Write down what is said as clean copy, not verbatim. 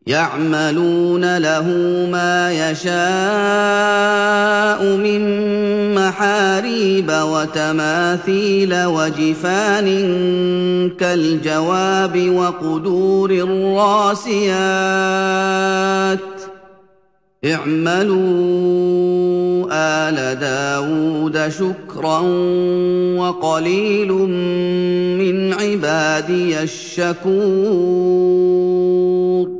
يَعْمَلُونَ لَهُ مَا يَشَاءُ مِن مَّحَارِيبَ وَتَمَاثِيلَ وَجِفَانٍ كَالْجَوَابِ وَقُدُورٍ رَّاسِيَاتٍ ۚ اعْمَلُوا آلَ دَاوُودَ شُكْرًا وَقَلِيلٌ مِّنْ عِبَادِيَ الشَّكُورُ